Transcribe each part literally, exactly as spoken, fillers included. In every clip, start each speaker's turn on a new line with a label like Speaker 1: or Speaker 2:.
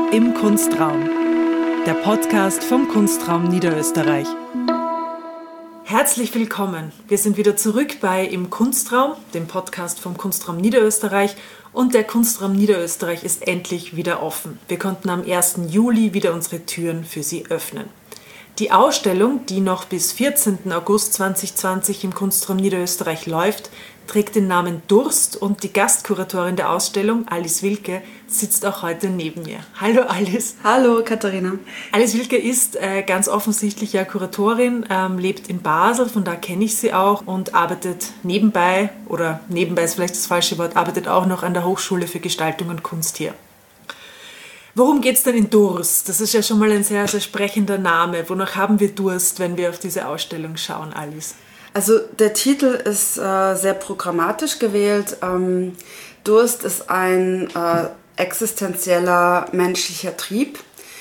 Speaker 1: Im Kunstraum, der Podcast vom Kunstraum Niederösterreich. Herzlich willkommen. Wir sind wieder zurück bei Im Kunstraum, dem Podcast vom Kunstraum Niederösterreich. Und der Kunstraum Niederösterreich ist endlich wieder offen. Wir konnten am ersten Juli wieder unsere Türen für Sie öffnen. Die Ausstellung, die noch bis vierzehnten August zweitausendzwanzig im Kunstraum Niederösterreich läuft, trägt den Namen Durst und die Gastkuratorin der Ausstellung, Alice Wilke, sitzt auch heute neben mir. Hallo Alice.
Speaker 2: Hallo Katharina.
Speaker 1: Alice Wilke ist äh, ganz offensichtlich ja Kuratorin, ähm, lebt in Basel, von da kenne ich sie auch und arbeitet nebenbei, oder nebenbei ist vielleicht das falsche Wort, arbeitet auch noch an der Hochschule für Gestaltung und Kunst hier. Worum geht es denn in Durst? Das ist ja schon mal ein sehr, sehr sprechender Name. Wonach haben wir Durst, wenn wir auf diese Ausstellung schauen, Alice?
Speaker 2: Also der Titel ist äh, sehr programmatisch gewählt. Ähm, Durst ist ein äh, existenzieller menschlicher Trieb,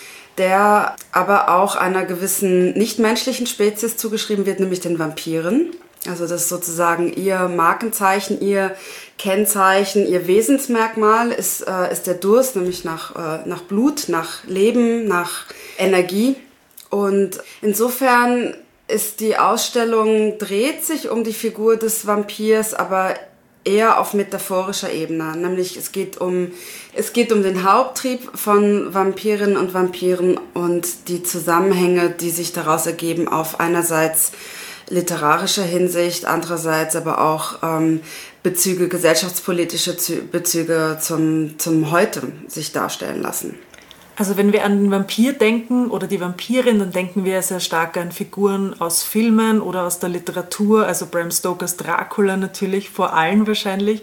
Speaker 2: der aber auch einer gewissen nichtmenschlichen Spezies zugeschrieben wird, nämlich den Vampiren. Also das ist sozusagen ihr Markenzeichen, ihr Kennzeichen, ihr Wesensmerkmal ist, äh, ist der Durst, nämlich nach, äh, nach Blut, nach Leben, nach Energie. Und insofern ist die Ausstellung, dreht sich um die Figur des Vampirs, aber eher auf metaphorischer Ebene. Nämlich es geht um, es geht um den Haupttrieb von Vampirinnen und Vampiren und die Zusammenhänge, die sich daraus ergeben, auf einerseits literarischer Hinsicht, andererseits aber auch ähm, Bezüge, gesellschaftspolitische Bezüge zum, zum Heute sich darstellen lassen.
Speaker 1: Also wenn wir an den Vampir denken oder die Vampirin, dann denken wir sehr stark an Figuren aus Filmen oder aus der Literatur, also Bram Stokers Dracula natürlich, vor allem wahrscheinlich.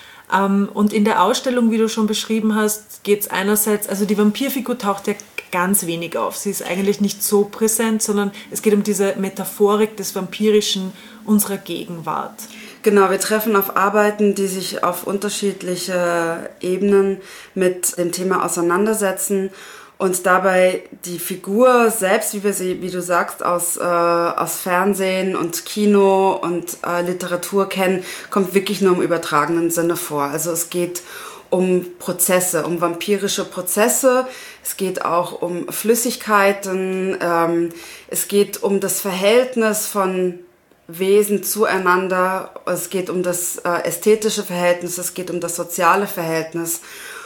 Speaker 1: Und in der Ausstellung, wie du schon beschrieben hast, geht es einerseits, also die Vampirfigur taucht ja ganz wenig auf. Sie ist eigentlich nicht so präsent, sondern es geht um diese Metaphorik des Vampirischen unserer Gegenwart.
Speaker 2: Genau, wir treffen auf Arbeiten, die sich auf unterschiedliche Ebenen mit dem Thema auseinandersetzen und dabei die Figur selbst, wie wir sie, wie du sagst, aus, äh, aus Fernsehen und Kino und äh, Literatur kennen, kommt wirklich nur im übertragenen Sinne vor. Also es geht um Prozesse, um vampirische Prozesse, es geht auch um Flüssigkeiten, ähm, es geht um das Verhältnis von Wesen zueinander, es geht um das äh, ästhetische Verhältnis, es geht um das soziale Verhältnis,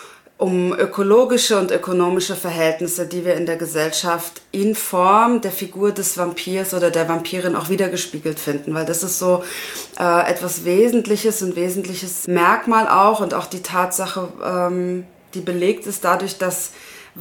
Speaker 2: um ökologische und ökonomische Verhältnisse, die wir in der Gesellschaft in Form der Figur des Vampirs oder der Vampirin auch wiedergespiegelt finden, weil das ist so äh, etwas Wesentliches, ein wesentliches Merkmal auch und auch die Tatsache, ähm, die belegt ist dadurch, dass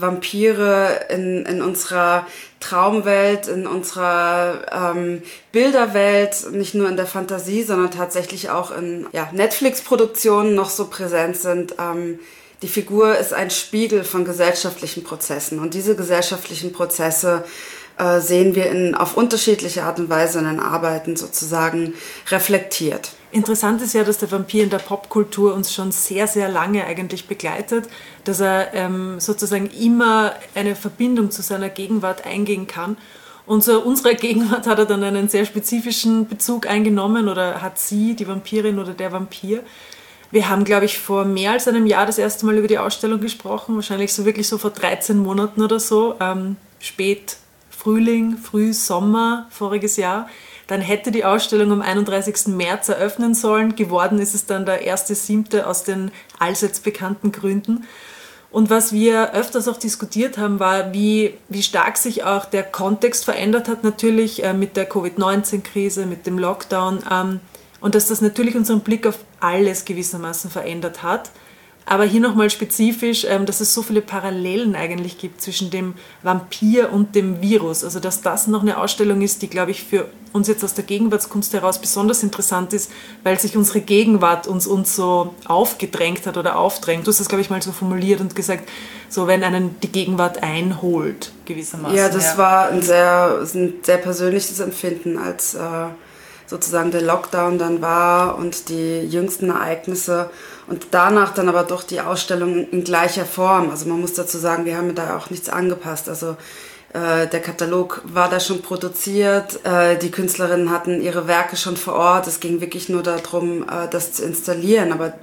Speaker 2: Vampire in, in unserer Traumwelt, in unserer ähm, Bilderwelt, nicht nur in der Fantasie, sondern tatsächlich auch in ja, Netflix-Produktionen noch so präsent sind. Ähm, die Figur ist ein Spiegel von gesellschaftlichen Prozessen und diese gesellschaftlichen Prozesse äh, sehen wir in, auf unterschiedliche Art und Weise in den Arbeiten sozusagen reflektiert.
Speaker 1: Interessant ist ja, dass der Vampir in der Popkultur uns schon sehr, sehr lange eigentlich begleitet, dass er ähm, sozusagen immer eine Verbindung zu seiner Gegenwart eingehen kann. Und zu unserer Gegenwart hat er dann einen sehr spezifischen Bezug eingenommen oder hat sie, die Vampirin oder der Vampir. Wir haben, glaube ich, vor mehr als einem Jahr das erste Mal über die Ausstellung gesprochen, wahrscheinlich so wirklich so vor dreizehn Monaten oder so, ähm, spät Frühling, früh Sommer voriges Jahr. Dann hätte die Ausstellung am einunddreißigsten März eröffnen sollen. Geworden ist es dann der erste siebte aus den allseits bekannten Gründen. Und was wir öfters auch diskutiert haben, war, wie, wie stark sich auch der Kontext verändert hat, natürlich äh, mit der Covid neunzehn Krise, mit dem Lockdown. Ähm, und dass das natürlich unseren Blick auf alles gewissermaßen verändert hat. Aber hier nochmal spezifisch, dass es so viele Parallelen eigentlich gibt zwischen dem Vampir und dem Virus. Also dass das noch eine Ausstellung ist, die, glaube ich, für uns jetzt aus der Gegenwartskunst heraus besonders interessant ist, weil sich unsere Gegenwart uns, uns so aufgedrängt hat oder aufdrängt. Du hast das, glaube ich, mal so formuliert und gesagt, so wenn einen die Gegenwart einholt, gewissermaßen.
Speaker 2: Ja, das ja. war ein sehr, ein sehr persönliches Empfinden, als äh, sozusagen der Lockdown dann war und die jüngsten Ereignisse. Und danach dann aber doch die Ausstellung in gleicher Form. Also man muss dazu sagen, wir haben da auch nichts angepasst. Also äh, der Katalog war da schon produziert, äh, die Künstlerinnen hatten ihre Werke schon vor Ort. Es ging wirklich nur darum, äh, das zu installieren. Aber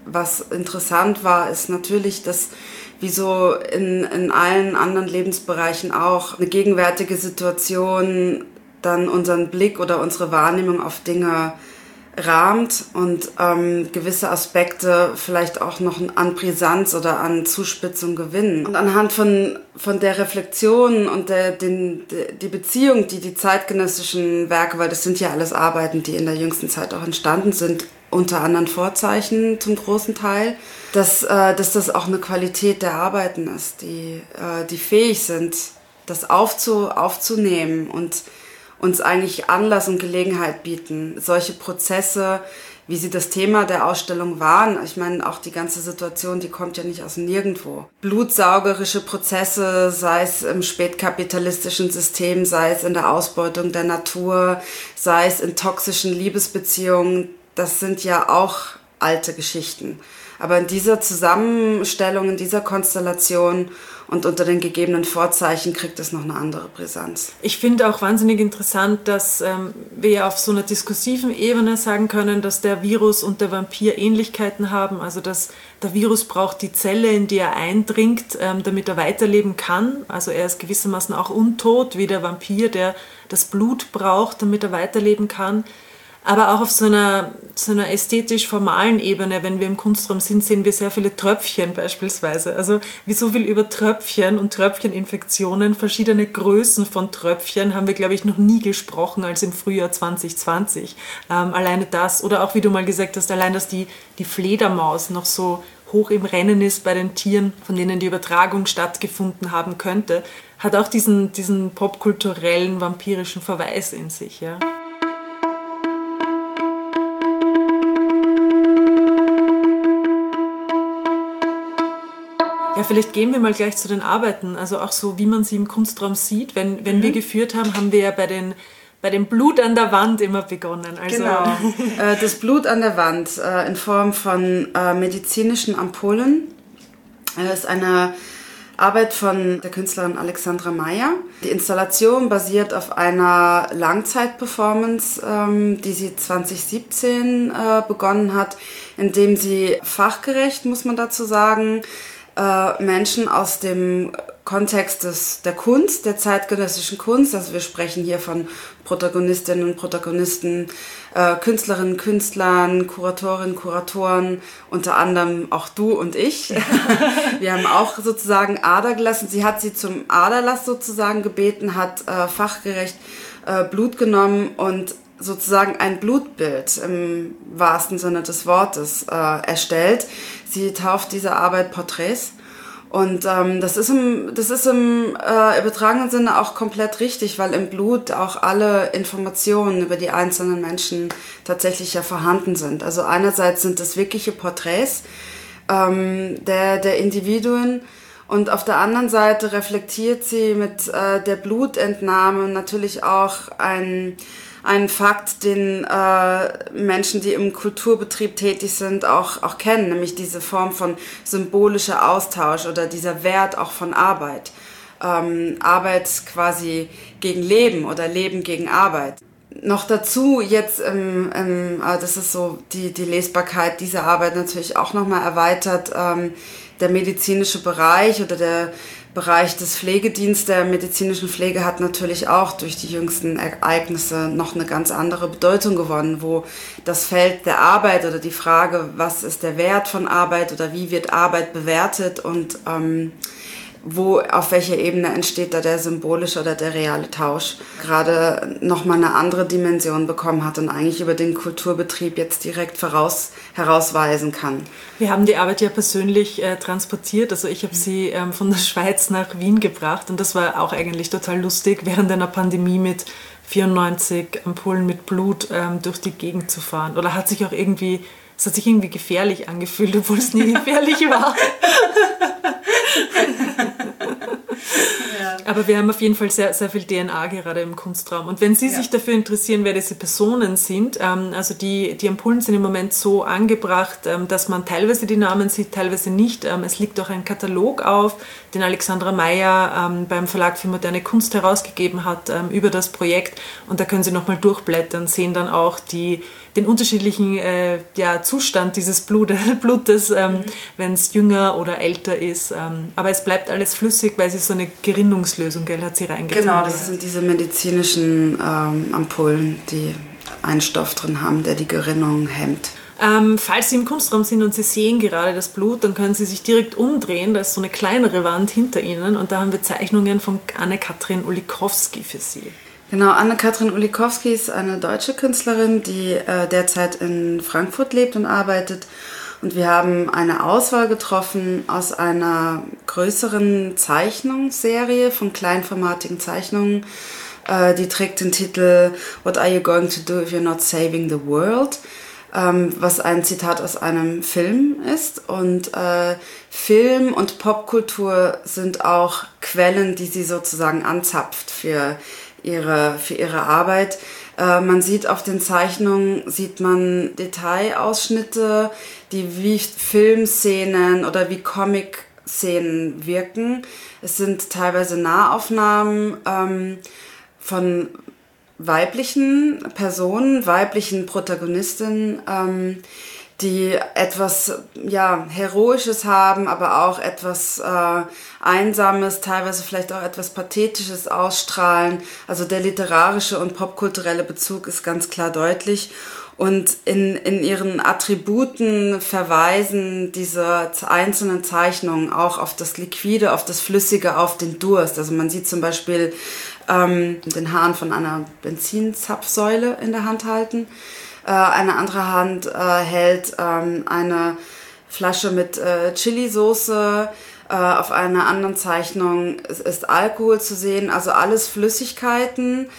Speaker 2: was interessant war, ist natürlich, dass wie so in, in allen anderen Lebensbereichen auch eine gegenwärtige Situation dann unseren Blick oder unsere Wahrnehmung auf Dinge rahmt und ähm, gewisse Aspekte vielleicht auch noch an Brisanz oder an Zuspitzung gewinnen. Und anhand von, von der Reflexion und der, den, der, die Beziehung, die die zeitgenössischen Werke, weil das sind ja alles Arbeiten, die in der jüngsten Zeit auch entstanden sind, unter anderen Vorzeichen zum großen Teil, dass, äh, dass das auch eine Qualität der Arbeiten ist, die, äh, die fähig sind, das aufzu, aufzunehmen und uns eigentlich Anlass und Gelegenheit bieten, solche Prozesse, wie sie das Thema der Ausstellung waren. Ich meine, auch die ganze Situation, die kommt ja nicht aus dem Nirgendwo. Blutsaugerische Prozesse, sei es im spätkapitalistischen System, sei es in der Ausbeutung der Natur, sei es in toxischen Liebesbeziehungen, das sind ja auch alte Geschichten. Aber in dieser Zusammenstellung, in dieser Konstellation und unter den gegebenen Vorzeichen kriegt es noch eine andere Brisanz.
Speaker 1: Ich finde auch wahnsinnig interessant, dass ähm, wir auf so einer diskursiven Ebene sagen können, dass der Virus und der Vampir Ähnlichkeiten haben. Also dass der Virus braucht die Zelle, in die er eindringt, ähm, damit er weiterleben kann. Also er ist gewissermaßen auch untot, wie der Vampir, der das Blut braucht, damit er weiterleben kann. Aber auch auf so einer, so einer ästhetisch-formalen Ebene, wenn wir im Kunstraum sind, sehen wir sehr viele Tröpfchen beispielsweise. Also wie so viel über Tröpfchen und Tröpfcheninfektionen, verschiedene Größen von Tröpfchen haben wir, glaube ich, noch nie gesprochen als im Frühjahr zwanzig zwanzig. Ähm, alleine das, oder auch wie du mal gesagt hast, allein, dass die, die Fledermaus noch so hoch im Rennen ist bei den Tieren, von denen die Übertragung stattgefunden haben könnte, hat auch diesen, diesen popkulturellen, vampirischen Verweis in sich, ja. Ja, vielleicht gehen wir mal gleich zu den Arbeiten, also auch so, wie man sie im Kunstraum sieht. Wenn, wenn mhm. wir geführt haben, haben wir ja bei den, bei dem Blut an der Wand immer begonnen. Also
Speaker 2: genau, das Blut an der Wand in Form von medizinischen Ampullen. Das ist eine Arbeit von der Künstlerin Alexandra Meyer. Die Installation basiert auf einer Langzeitperformance, die sie zwanzig siebzehn begonnen hat, indem sie fachgerecht, muss man dazu sagen, Menschen aus dem Kontext des, der Kunst, der zeitgenössischen Kunst, also wir sprechen hier von Protagonistinnen und Protagonisten, äh, Künstlerinnen, Künstlern, Kuratorinnen, Kuratoren, unter anderem auch du und ich. Wir haben auch sozusagen Ader gelassen. Sie hat sie zum Aderlass sozusagen gebeten, hat äh, fachgerecht äh, Blut genommen und sozusagen ein Blutbild im wahrsten Sinne des Wortes äh, erstellt. Sie tauft diese Arbeit Porträts und ähm, das ist im, das ist im äh, übertragenen Sinne auch komplett richtig, weil im Blut auch alle Informationen über die einzelnen Menschen tatsächlich ja vorhanden sind. Also einerseits sind das wirkliche Porträts ähm, der, der Individuen und auf der anderen Seite reflektiert sie mit äh, der Blutentnahme natürlich auch ein Ein Fakt, den äh, Menschen, die im Kulturbetrieb tätig sind, auch, auch kennen, nämlich diese Form von symbolischer Austausch oder dieser Wert auch von Arbeit. Ähm, Arbeit quasi gegen Leben oder Leben gegen Arbeit. Noch dazu jetzt, ähm, ähm, das ist so die, die Lesbarkeit dieser Arbeit natürlich auch nochmal erweitert, ähm, der medizinische Bereich oder der Bereich des Pflegedienstes, der medizinischen Pflege hat natürlich auch durch die jüngsten Ereignisse noch eine ganz andere Bedeutung gewonnen, wo das Feld der Arbeit oder die Frage, was ist der Wert von Arbeit oder wie wird Arbeit bewertet und ähm, wo, auf welcher Ebene entsteht da der symbolische oder der reale Tausch, gerade nochmal eine andere Dimension bekommen hat und eigentlich über den Kulturbetrieb jetzt direkt voraus, herausweisen kann.
Speaker 1: Wir haben die Arbeit ja persönlich äh, transportiert, also ich habe sie ähm, von der Schweiz nach Wien gebracht und das war auch eigentlich total lustig, während einer Pandemie mit vierundneunzig Ampullen mit Blut ähm, durch die Gegend zu fahren. Oder hat sich auch irgendwie, es hat sich irgendwie gefährlich angefühlt, obwohl es nie gefährlich war. Ja. Aber wir haben auf jeden Fall sehr, sehr viel D N A gerade im Kunstraum. Und wenn Sie ja. sich dafür interessieren, wer diese Personen sind, ähm, also die, die Ampullen sind im Moment so angebracht, ähm, dass man teilweise die Namen sieht, teilweise nicht. Ähm, es liegt auch ein Katalog auf, den Alexandra Meyer ähm, beim Verlag für moderne Kunst herausgegeben hat ähm, über das Projekt. Und da können Sie nochmal durchblättern, sehen dann auch die den unterschiedlichen äh, ja, Zustand dieses Blut, Blutes, ähm, mhm. wenn es jünger oder älter ist. Ähm, aber es bleibt alles flüssig, weil sie so eine Gerinnungslösung, gell, hat sie reingetan.
Speaker 2: Genau, das sind diese medizinischen ähm, Ampullen, die einen Stoff drin haben, der die Gerinnung hemmt.
Speaker 1: Ähm, falls Sie im Kunstraum sind und Sie sehen gerade das Blut, dann können Sie sich direkt umdrehen. Da ist so eine kleinere Wand hinter Ihnen und da haben wir Zeichnungen von Anne-Kathrin Ulikowski für Sie.
Speaker 2: Genau, Anne-Kathrin Ulikowski ist eine deutsche Künstlerin, die äh, derzeit in Frankfurt lebt und arbeitet. Und wir haben eine Auswahl getroffen aus einer größeren Zeichnungsserie von kleinformatigen Zeichnungen. Äh, die trägt den Titel What are you going to do if you're not saving the world? Ähm, was ein Zitat aus einem Film ist. Und äh, Film und Popkultur sind auch Quellen, die sie sozusagen anzapft für ihre, für ihre Arbeit. Äh, man sieht auf den Zeichnungen, sieht man Detailausschnitte, die wie Filmszenen oder wie Comic-Szenen wirken. Es sind teilweise Nahaufnahmen ähm, von weiblichen Personen, weiblichen Protagonistinnen, ähm, die etwas ja, Heroisches haben, aber auch etwas äh, Einsames, teilweise vielleicht auch etwas Pathetisches ausstrahlen. Also der literarische und popkulturelle Bezug ist ganz klar deutlich. Und in, in ihren Attributen verweisen diese einzelnen Zeichnungen auch auf das Liquide, auf das Flüssige, auf den Durst. Also man sieht zum Beispiel ähm, den Hahn von einer Benzinzapfsäule in der Hand halten. Äh, eine andere Hand äh, hält ähm, eine Flasche mit äh, Chili-Soße. Äh, auf einer anderen Zeichnung ist, ist Alkohol zu sehen. Also alles Flüssigkeiten,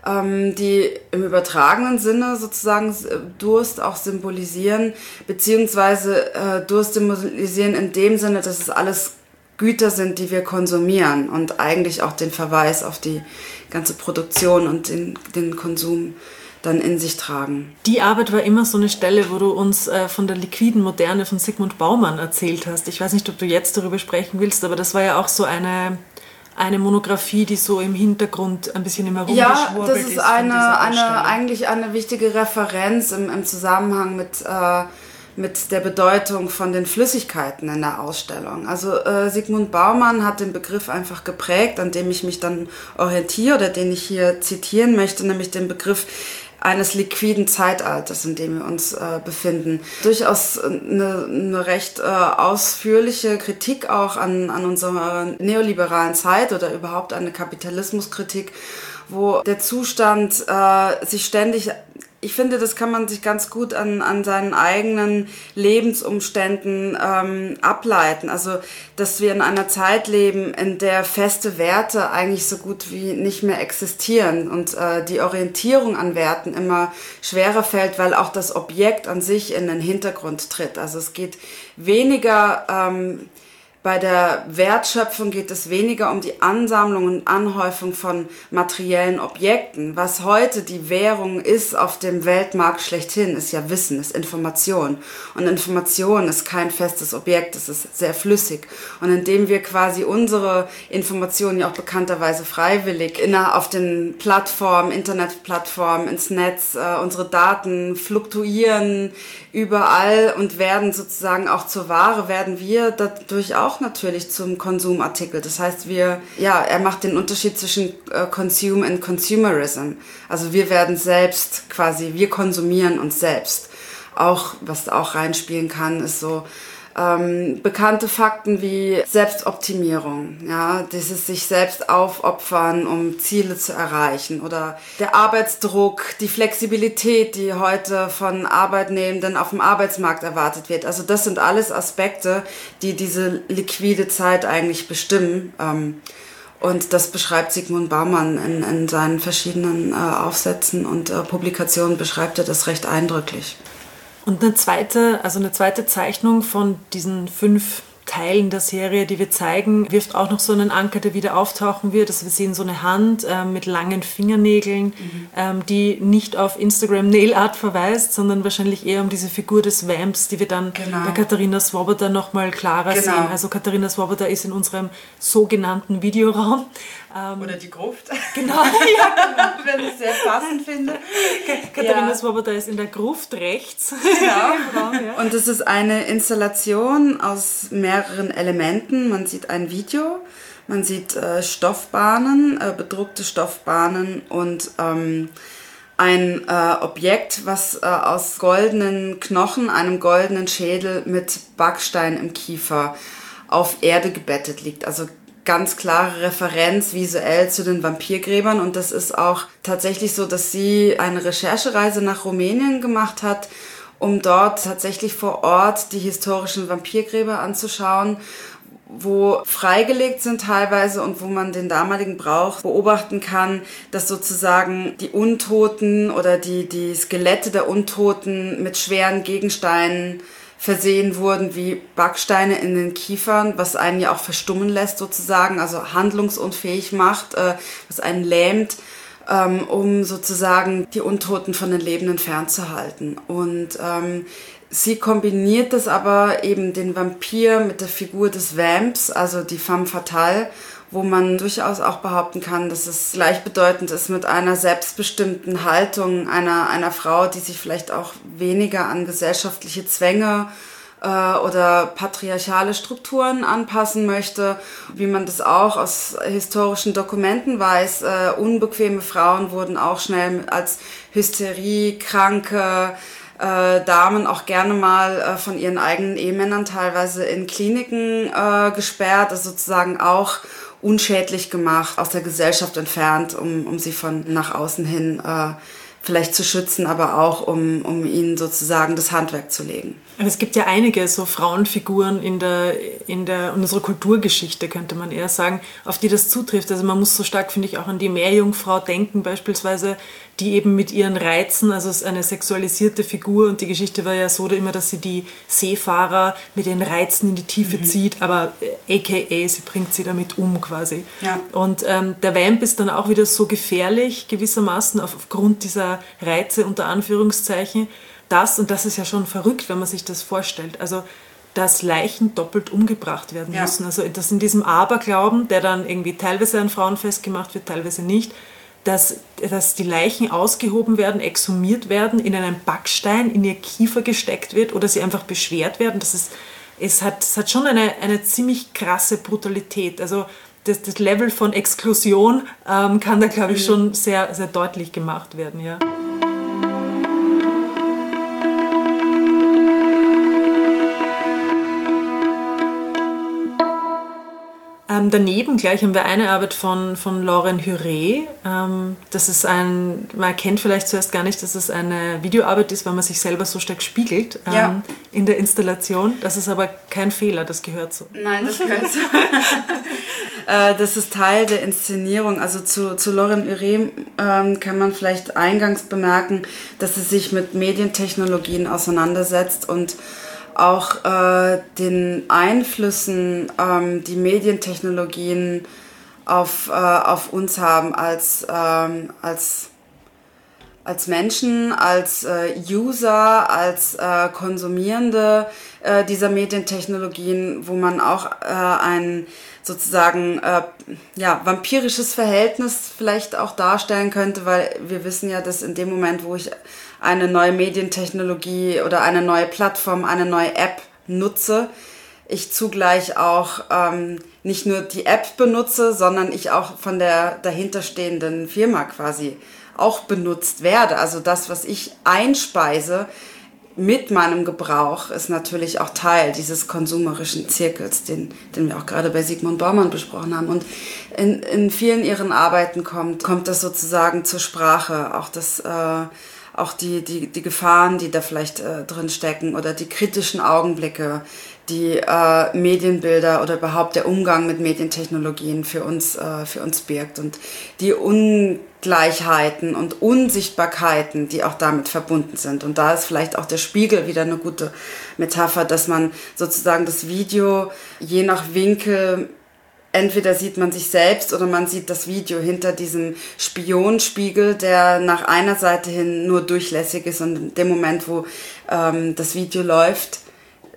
Speaker 2: die im übertragenen Sinne sozusagen Durst auch symbolisieren, beziehungsweise äh, Durst symbolisieren in dem Sinne, dass es alles Güter sind, die wir konsumieren und eigentlich auch den Verweis auf die ganze Produktion und den, den Konsum dann in sich tragen.
Speaker 1: Die Arbeit war immer so eine Stelle, wo du uns äh, von der liquiden Moderne von Zygmunt Baumann erzählt hast. Ich weiß nicht, ob du jetzt darüber sprechen willst, aber das war ja auch so eine... eine Monographie, die so im Hintergrund ein bisschen immer rumgeschwurbelt ist.
Speaker 2: Ja, das ist eine, eine, eigentlich eine wichtige Referenz im, im Zusammenhang mit, äh, mit der Bedeutung von den Flüssigkeiten in der Ausstellung. Also äh, Zygmunt Baumann hat den Begriff einfach geprägt, an dem ich mich dann orientiere oder den ich hier zitieren möchte, nämlich den Begriff eines liquiden Zeitalters, in dem wir uns äh, befinden. Durchaus eine, eine recht äh, ausführliche Kritik auch an, an unserer neoliberalen Zeit oder überhaupt eine Kapitalismuskritik, wo der Zustand äh, sich ständig... Ich finde, das kann man sich ganz gut an, an seinen eigenen Lebensumständen ähm, ableiten. Also, dass wir in einer Zeit leben, in der feste Werte eigentlich so gut wie nicht mehr existieren und äh, die Orientierung an Werten immer schwerer fällt, weil auch das Objekt an sich in den Hintergrund tritt. Also es geht weniger... Ähm, Bei der Wertschöpfung geht es weniger um die Ansammlung und Anhäufung von materiellen Objekten. Was heute die Währung ist auf dem Weltmarkt schlechthin, ist ja Wissen, ist Information. Und Information ist kein festes Objekt, es ist sehr flüssig. Und indem wir quasi unsere Informationen ja auch bekannterweise freiwillig in, auf den Plattformen, Internetplattformen, ins Netz, äh, unsere Daten fluktuieren überall und werden sozusagen auch zur Ware, werden wir dadurch auch auch natürlich zum Konsumartikel. Das heißt, wir, ja, er macht den Unterschied zwischen äh, Consume and Consumerism. Also wir werden selbst quasi, wir konsumieren uns selbst. Auch, was auch reinspielen kann, ist so ähm, bekannte Fakten wie Selbstoptimierung, ja, dieses sich selbst aufopfern, um Ziele zu erreichen, oder der Arbeitsdruck, die Flexibilität, die heute von Arbeitnehmenden auf dem Arbeitsmarkt erwartet wird. Also das sind alles Aspekte, die diese liquide Zeit eigentlich bestimmen. Ähm, Und das beschreibt Zygmunt Baumann in, in seinen verschiedenen äh, Aufsätzen und äh, Publikationen, beschreibt er das recht eindrücklich.
Speaker 1: Und eine zweite, also eine zweite Zeichnung von diesen fünf Teilen der Serie, die wir zeigen, wirft auch noch so einen Anker, der wieder auftauchen wird. Also wir sehen so eine Hand äh, mit langen Fingernägeln, mhm. ähm, die nicht auf Instagram Nail Art verweist, sondern wahrscheinlich eher um diese Figur des Vamps, die wir dann genau. bei Katharina Swoboda noch mal klarer genau. sehen. Also Katharina Swoboda ist in unserem sogenannten Videoraum. Ähm,
Speaker 2: Oder die Gruft.
Speaker 1: Genau, ja.
Speaker 2: Wenn ich sehr passend finde.
Speaker 1: Katharina ja. Swoboda ist in der Gruft rechts.
Speaker 2: Genau. Ja. Und es ist eine Installation aus mehreren Elementen. Man sieht ein Video, man sieht äh, Stoffbahnen, äh, bedruckte Stoffbahnen und ähm, ein äh, Objekt, was äh, aus goldenen Knochen, einem goldenen Schädel mit Backstein im Kiefer auf Erde gebettet liegt. Also ganz klare Referenz visuell zu den Vampirgräbern. Und das ist auch tatsächlich so, dass sie eine Recherchereise nach Rumänien gemacht hat, um dort tatsächlich vor Ort die historischen Vampirgräber anzuschauen, wo freigelegt sind teilweise und wo man den damaligen Brauch beobachten kann, dass sozusagen die Untoten oder die, die Skelette der Untoten mit schweren Gegensteinen versehen wurden, wie Backsteine in den Kiefern, was einen ja auch verstummen lässt sozusagen, also handlungsunfähig macht, äh, was einen lähmt, ähm, um sozusagen die Untoten von den Lebenden fernzuhalten. Und ähm, sie kombiniert das aber eben den Vampir mit der Figur des Vamps, also die femme fatale, wo man durchaus auch behaupten kann, dass es gleichbedeutend ist mit einer selbstbestimmten Haltung einer, einer Frau, die sich vielleicht auch weniger an gesellschaftliche Zwänge äh, oder patriarchale Strukturen anpassen möchte, wie man das auch aus historischen Dokumenten weiß. Äh, unbequeme Frauen wurden auch schnell als Hysterie, Kranke, Äh, Damen auch gerne mal äh, von ihren eigenen Ehemännern teilweise in Kliniken äh, gesperrt, also sozusagen auch unschädlich gemacht, aus der Gesellschaft entfernt, um, um sie von nach außen hin äh, vielleicht zu schützen, aber auch um, um ihnen sozusagen das Handwerk zu legen.
Speaker 1: Es gibt ja einige so Frauenfiguren in der, in der in unserer Kulturgeschichte, könnte man eher sagen, auf die das zutrifft. Also man muss so stark, finde ich, auch an die Meerjungfrau denken beispielsweise, die eben mit ihren Reizen, also es ist eine sexualisierte Figur und die Geschichte war ja so immer, dass sie die Seefahrer mit ihren Reizen in die Tiefe mhm. zieht, aber aka sie bringt sie damit um quasi.
Speaker 2: Ja.
Speaker 1: Und ähm, der Vamp ist dann auch wieder so gefährlich gewissermaßen auf, aufgrund dieser Reize unter Anführungszeichen, das, und das ist ja schon verrückt, wenn man sich das vorstellt, also dass Leichen doppelt umgebracht werden
Speaker 2: ja.
Speaker 1: müssen. Also das in diesem Aberglauben, der dann irgendwie teilweise an Frauen festgemacht wird, teilweise nicht, dass, dass die Leichen ausgehoben werden, exhumiert werden, in einen Backstein in ihr Kiefer gesteckt wird oder sie einfach beschwert werden. Das ist, es, hat, es hat schon eine, eine ziemlich krasse Brutalität. Also das, das Level von Exklusion ähm, kann da, glaube ich, mhm. schon sehr, sehr deutlich gemacht werden. Ja. Ähm, daneben gleich haben wir eine Arbeit von, von Lauren Huré. Ähm, das ist ein, man erkennt vielleicht zuerst gar nicht, dass es eine Videoarbeit ist, weil man sich selber so stark spiegelt ähm,
Speaker 2: ja.
Speaker 1: in der Installation. Das ist aber kein Fehler, das gehört so.
Speaker 2: Nein, das gehört so. äh, das ist Teil der Inszenierung. Also zu, zu Lauren Huré ähm, kann man vielleicht eingangs bemerken, dass sie sich mit Medientechnologien auseinandersetzt und auch äh, den Einflüssen, ähm, die Medientechnologien auf, äh, auf uns haben als, ähm, als, als Menschen, als äh, User, als äh, Konsumierende äh, dieser Medientechnologien, wo man auch äh, ein sozusagen äh, ja, vampirisches Verhältnis vielleicht auch darstellen könnte, weil wir wissen ja, dass in dem Moment, wo ich eine neue Medientechnologie oder eine neue Plattform, eine neue App nutze, ich zugleich auch ähm, nicht nur die App benutze, sondern ich auch von der dahinterstehenden Firma quasi auch benutzt werde. Also das, was ich einspeise mit meinem Gebrauch, ist natürlich auch Teil dieses konsumerischen Zirkels, den, den wir auch gerade bei Sigmund Baumann besprochen haben. Und in, in vielen ihren Arbeiten kommt, kommt das sozusagen zur Sprache, auch das äh, auch die, die, die Gefahren, die da vielleicht äh, drin stecken oder die kritischen Augenblicke, die äh, Medienbilder oder überhaupt der Umgang mit Medientechnologien für uns, äh, für uns birgt und die Ungleichheiten und Unsichtbarkeiten, die auch damit verbunden sind. Und da ist vielleicht auch der Spiegel wieder eine gute Metapher, dass man sozusagen das Video je nach Winkel, entweder sieht man sich selbst oder man sieht das Video hinter diesem Spionspiegel, der nach einer Seite hin nur durchlässig ist und in dem Moment, wo ähm, das Video läuft,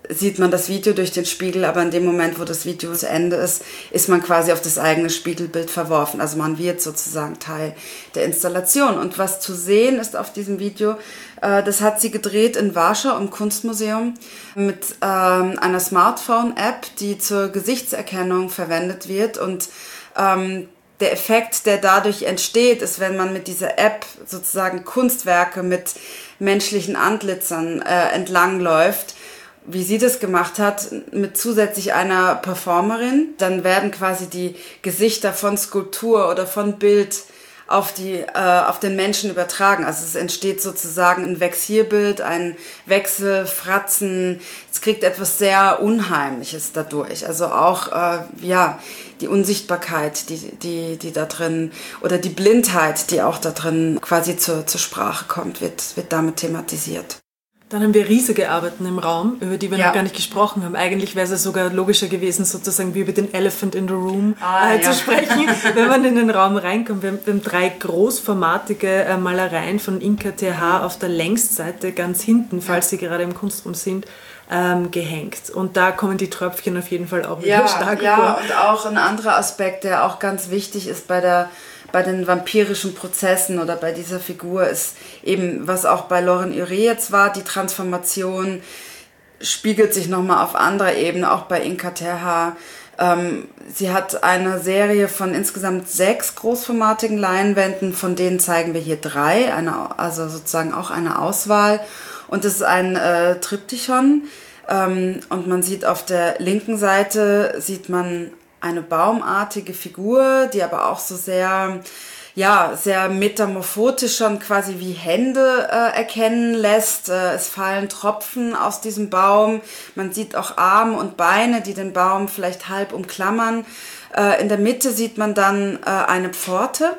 Speaker 2: sieht man das Video durch den Spiegel, aber in dem Moment, wo das Video zu Ende ist, ist man quasi auf das eigene Spiegelbild verworfen. Also man wird sozusagen Teil der Installation. Und was zu sehen ist auf diesem Video, äh, das hat sie gedreht in Warschau im Kunstmuseum mit ähm, einer Smartphone-App, die zur Gesichtserkennung verwendet wird. Und ähm, der Effekt, der dadurch entsteht, ist, wenn man mit dieser App sozusagen Kunstwerke mit menschlichen Antlitzern äh, entlangläuft, wie sie das gemacht hat, mit zusätzlich einer Performerin, dann werden quasi die Gesichter von Skulptur oder von Bild auf die äh, auf den Menschen übertragen. Also es entsteht sozusagen ein Vexierbild, ein Wechselfratzen. Es kriegt etwas sehr Unheimliches dadurch. Also auch äh, ja die Unsichtbarkeit, die die die da drin oder die Blindheit, die auch da drin quasi zur zur Sprache kommt, wird wird damit thematisiert.
Speaker 1: Dann haben wir riesige Arbeiten im Raum, über die wir ja. noch gar nicht gesprochen haben. Eigentlich wäre es sogar logischer gewesen, sozusagen wie über den Elephant in the Room ah, äh, ja. zu sprechen, wenn man in den Raum reinkommt. Wir haben, wir haben drei großformatige äh, Malereien von Inka T H auf der Längsseite ganz hinten, falls Sie gerade im Kunstraum sind, ähm, gehängt. Und da kommen die Tröpfchen auf jeden Fall auch wieder
Speaker 2: ja,
Speaker 1: stark
Speaker 2: ja,
Speaker 1: vor.
Speaker 2: Ja, und auch ein anderer Aspekt, der auch ganz wichtig ist bei der bei den vampirischen Prozessen oder bei dieser Figur ist eben, was auch bei Lauren Urey jetzt war, die Transformation spiegelt sich nochmal auf anderer Ebene, auch bei Inka T H. Ähm, sie hat eine Serie von insgesamt sechs großformatigen Leinwänden, von denen zeigen wir hier drei, eine, also sozusagen auch eine Auswahl. Und das ist ein äh, Triptychon. Ähm, und man sieht auf der linken Seite, sieht man eine baumartige Figur, die aber auch so sehr, ja, sehr metamorphotisch schon quasi wie Hände äh, erkennen lässt. Äh, es fallen Tropfen aus diesem Baum. Man sieht auch Arme und Beine, die den Baum vielleicht halb umklammern. Äh, in der Mitte sieht man dann äh, eine Pforte,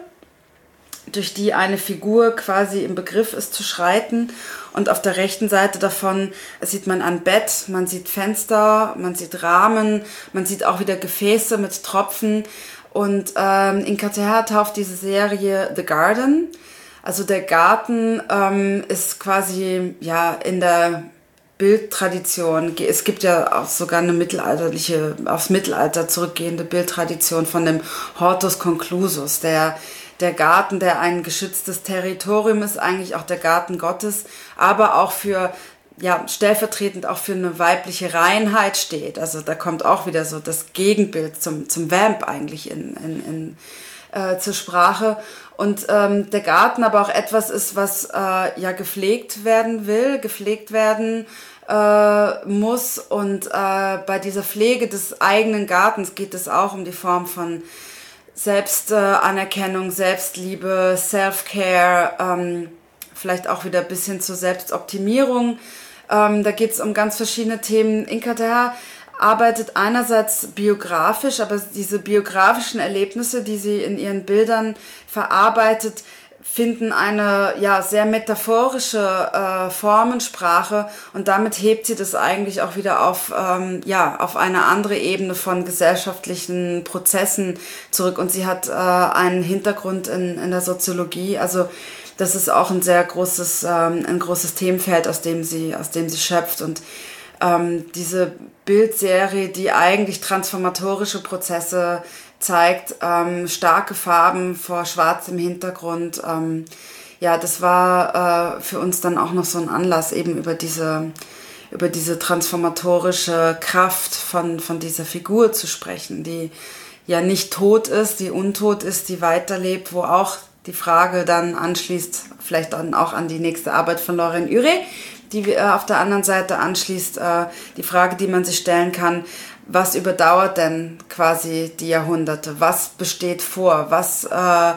Speaker 2: durch die eine Figur quasi im Begriff ist zu schreiten. Und auf der rechten Seite davon sieht man ein Bett, man sieht Fenster, man sieht Rahmen, man sieht auch wieder Gefäße mit Tropfen. Und ähm, Inka T H tauft diese Serie The Garden. Also der Garten ähm, ist quasi ja in der Bildtradition. Es gibt ja auch sogar eine mittelalterliche, aufs Mittelalter zurückgehende Bildtradition von dem Hortus Conclusus, der Der Garten, der ein geschütztes Territorium ist, eigentlich auch der Garten Gottes, aber auch für, ja, stellvertretend auch für eine weibliche Reinheit steht. Also da kommt auch wieder so das Gegenbild zum, zum Vamp eigentlich in, in, in, äh, zur Sprache. Und ähm, der Garten aber auch etwas ist, was äh, ja gepflegt werden will, gepflegt werden äh, muss. Und äh, bei dieser Pflege des eigenen Gartens geht es auch um die Form von Selbstanerkennung, Selbstliebe, Self-Care, ähm, vielleicht auch wieder bis hin zur Selbstoptimierung. Ähm, da geht es um ganz verschiedene Themen. Inka T H arbeitet einerseits biografisch, aber diese biografischen Erlebnisse, die sie in ihren Bildern verarbeitet, finden eine ja sehr metaphorische äh, Formensprache und damit hebt sie das eigentlich auch wieder auf ähm, ja auf eine andere Ebene von gesellschaftlichen Prozessen zurück und sie hat äh, einen Hintergrund in in der Soziologie, also das ist auch ein sehr großes ähm, ein großes Themenfeld, aus dem sie aus dem sie schöpft und ähm, diese Bildserie, die eigentlich transformatorische Prozesse zeigt, ähm, starke Farben vor schwarzem Hintergrund. Ähm, ja, das war äh, für uns dann auch noch so ein Anlass, eben über diese, über diese transformatorische Kraft von, von dieser Figur zu sprechen, die ja nicht tot ist, die untot ist, die weiterlebt, wo auch die Frage dann anschließt, vielleicht dann auch an die nächste Arbeit von Lauren Urey, die äh, auf der anderen Seite anschließt, äh, die Frage, die man sich stellen kann, was überdauert denn quasi die Jahrhunderte? Was besteht vor? Was äh,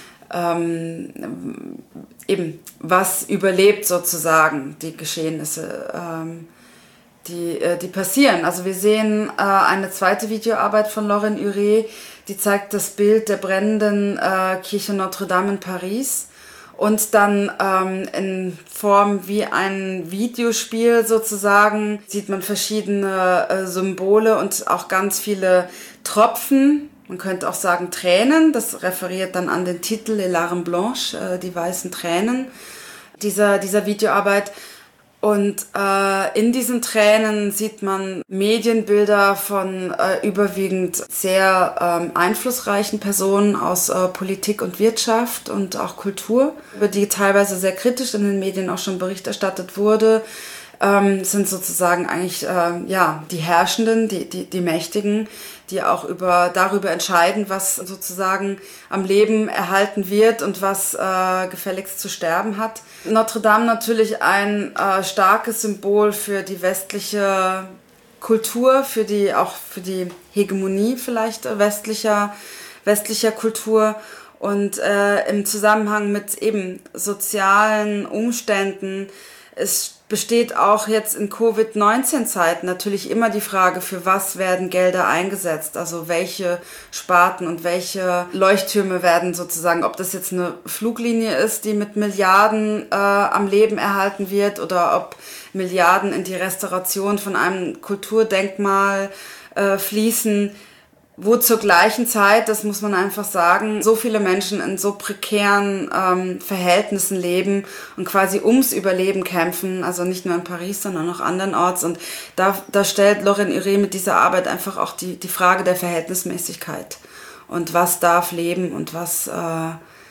Speaker 2: ähm, eben was überlebt sozusagen die Geschehnisse, ähm, die äh, die passieren? Also wir sehen äh, eine zweite Videoarbeit von Lauren Urey, die zeigt das Bild der brennenden äh, Kirche Notre-Dame in Paris. Und dann ähm, in Form wie ein Videospiel sozusagen sieht man verschiedene äh, Symbole und auch ganz viele Tropfen. Man könnte auch sagen Tränen. Das referiert dann an den Titel Les Larmes Blanches, äh, die weißen Tränen dieser, dieser Videoarbeit. Und äh, in diesen Tränen sieht man Medienbilder von äh, überwiegend sehr ähm, einflussreichen Personen aus äh, Politik und Wirtschaft und auch Kultur, über die teilweise sehr kritisch in den Medien auch schon Bericht erstattet wurde. Ähm, sind sozusagen eigentlich äh, ja die Herrschenden, die, die, die Mächtigen, die auch über, darüber entscheiden, was sozusagen am Leben erhalten wird und was äh, gefälligst zu sterben hat. Notre Dame natürlich ein äh, starkes Symbol für die westliche Kultur, für die auch für die Hegemonie vielleicht westlicher westlicher Kultur. Und äh, im Zusammenhang mit eben sozialen Umständen es besteht auch jetzt in Covid neunzehn Zeiten natürlich immer die Frage, für was werden Gelder eingesetzt? Also welche Sparten und welche Leuchttürme werden sozusagen, ob das jetzt eine Fluglinie ist, die mit Milliarden äh, am Leben erhalten wird oder ob Milliarden in die Restauration von einem Kulturdenkmal äh, fließen, wo zur gleichen Zeit, das muss man einfach sagen, so viele Menschen in so prekären ähm, Verhältnissen leben und quasi ums Überleben kämpfen, also nicht nur in Paris, sondern auch andernorts. Und da, da stellt Lorraine Huré mit dieser Arbeit einfach auch die, die Frage der Verhältnismäßigkeit. Und was darf leben und was, äh,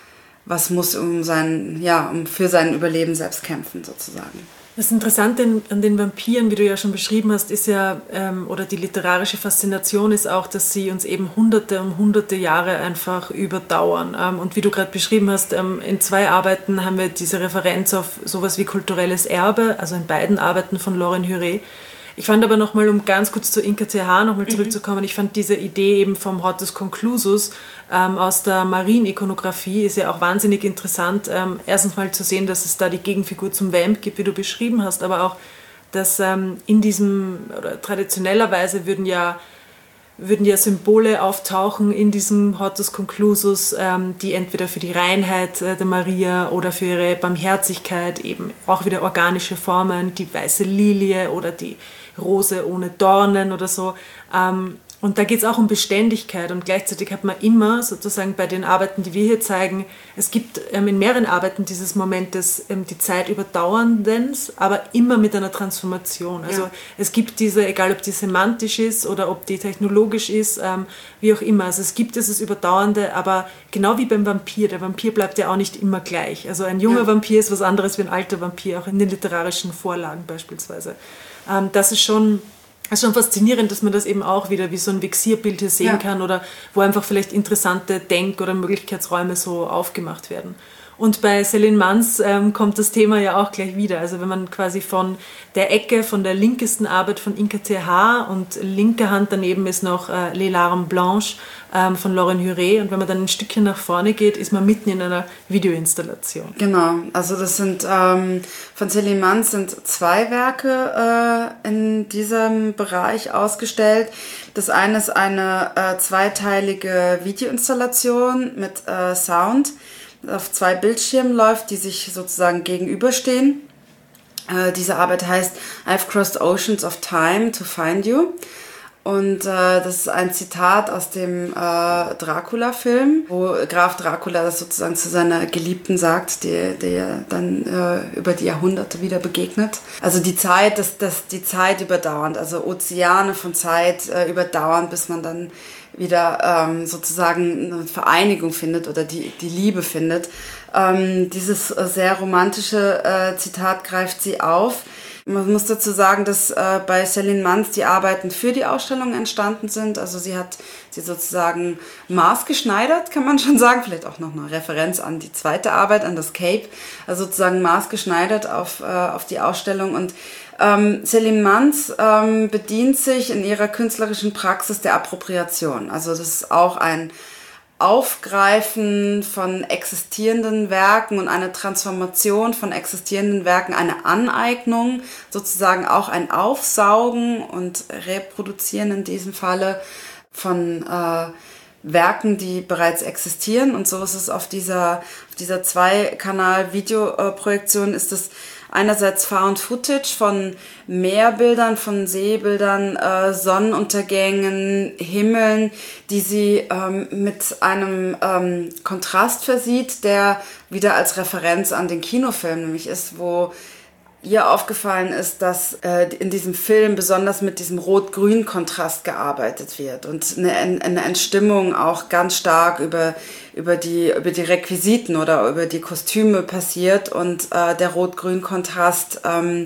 Speaker 2: was muss um sein, ja, um für sein Überleben selbst kämpfen, sozusagen.
Speaker 1: Das Interessante an den Vampiren, wie du ja schon beschrieben hast, ist ja, ähm, oder die literarische Faszination ist auch, dass sie uns eben hunderte und hunderte Jahre einfach überdauern. Ähm, und wie du gerade beschrieben hast, ähm, in zwei Arbeiten haben wir diese Referenz auf sowas wie kulturelles Erbe, also in beiden Arbeiten von Lorraine Huré. Ich fand aber nochmal, um ganz kurz zu Inka T H nochmal zurückzukommen, mhm. ich fand diese Idee eben vom Hortus Conclusus ähm, aus der Marienikonographie ist ja auch wahnsinnig interessant. Ähm, erstens mal zu sehen, dass es da die Gegenfigur zum Vamp gibt, wie du beschrieben hast, aber auch, dass ähm, in diesem, oder traditionellerweise würden ja würden ja Symbole auftauchen in diesem Hortus Conclusus, ähm, die entweder für die Reinheit äh, der Maria oder für ihre Barmherzigkeit, eben auch wieder organische Formen, die weiße Lilie oder die Rose ohne Dornen oder so. Ähm, und da geht es auch um Beständigkeit und gleichzeitig hat man immer sozusagen bei den Arbeiten, die wir hier zeigen, es gibt ähm, in mehreren Arbeiten dieses Moment des ähm, die Zeit Überdauerndens, aber immer mit einer Transformation. Also ja. Es gibt diese, egal ob die semantisch ist oder ob die technologisch ist, ähm, wie auch immer. Also es gibt dieses Überdauernde, aber genau wie beim Vampir, der Vampir bleibt ja auch nicht immer gleich. Also ein junger ja. Vampir ist was anderes wie ein alter Vampir, auch in den literarischen Vorlagen beispielsweise. Ähm, das ist schon... Es ist schon faszinierend, dass man das eben auch wieder wie so ein Vexierbild hier sehen ja. kann oder wo einfach vielleicht interessante Denk- oder Möglichkeitsräume so aufgemacht werden. Und bei Céline Mans ähm, kommt das Thema ja auch gleich wieder. Also wenn man quasi von der Ecke, von der linkesten Arbeit von Inka T H und linker Hand daneben ist noch äh, Les Larmes Blanches ähm, von Lorraine Huré. Und wenn man dann ein Stückchen nach vorne geht, ist man mitten in einer Videoinstallation.
Speaker 2: Genau, also das sind ähm, von Céline Mans sind zwei Werke äh, in diesem Bereich ausgestellt. Das eine ist eine äh, zweiteilige Videoinstallation mit äh, Sound, auf zwei Bildschirmen läuft, die sich sozusagen gegenüberstehen. Äh, diese Arbeit heißt I've crossed oceans of time to find you. Und äh, das ist ein Zitat aus dem äh, Dracula-Film, wo Graf Dracula das sozusagen zu seiner Geliebten sagt, die, die dann äh, über die Jahrhunderte wieder begegnet. Also die Zeit, das, das, die Zeit überdauernd, also Ozeane von Zeit äh, überdauernd, bis man dann wieder ähm, sozusagen eine Vereinigung findet oder die, die Liebe findet. Ähm, dieses äh, sehr romantische äh, Zitat greift sie auf. Man muss dazu sagen, dass äh, bei Céline Mans die Arbeiten für die Ausstellung entstanden sind. Also sie hat sie sozusagen maßgeschneidert, kann man schon sagen. Vielleicht auch noch eine Referenz an die zweite Arbeit, an das Cape. Also sozusagen maßgeschneidert auf, äh, auf die Ausstellung. Und ähm, Céline Mans ähm, bedient sich in ihrer künstlerischen Praxis der Appropriation. Also das ist auch ein Aufgreifen von existierenden Werken und eine Transformation von existierenden Werken, eine Aneignung, sozusagen auch ein Aufsaugen und Reproduzieren in diesem Falle von äh, Werken, die bereits existieren. Und so ist es auf dieser, auf dieser Zwei-Kanal-Videoprojektion ist es einerseits Found Footage von Meerbildern, von Seebildern, äh, Sonnenuntergängen, Himmeln, die sie ähm, mit einem ähm, Kontrast versieht, der wieder als Referenz an den Kinofilm nämlich ist, wo ihr aufgefallen ist, dass äh, in diesem Film besonders mit diesem Rot-Grün-Kontrast gearbeitet wird und eine, eine Entstimmung auch ganz stark über, über, die, über die Requisiten oder über die Kostüme passiert und äh, der Rot-Grün-Kontrast ähm,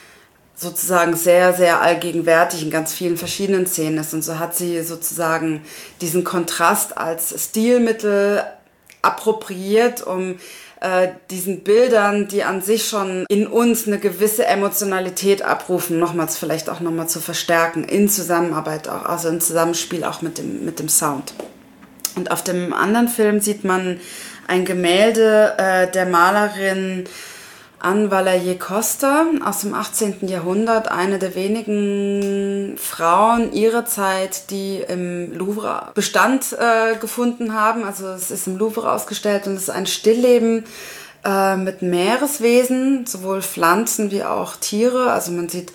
Speaker 2: sozusagen sehr, sehr allgegenwärtig in ganz vielen verschiedenen Szenen ist. Und so hat sie sozusagen diesen Kontrast als Stilmittel appropriiert, um äh, diesen Bildern, die an sich schon in uns eine gewisse Emotionalität abrufen, nochmals vielleicht auch nochmal zu verstärken, in Zusammenarbeit auch, also im Zusammenspiel auch mit dem, mit dem Sound. Und auf dem anderen Film sieht man ein Gemälde äh, der Malerin Anne Vallier-Costa aus dem achtzehnten Jahrhundert, eine der wenigen Frauen ihrer Zeit, die im Louvre Bestand äh, gefunden haben. Also es ist im Louvre ausgestellt und es ist ein Stillleben äh, mit Meereswesen, sowohl Pflanzen wie auch Tiere. Also man sieht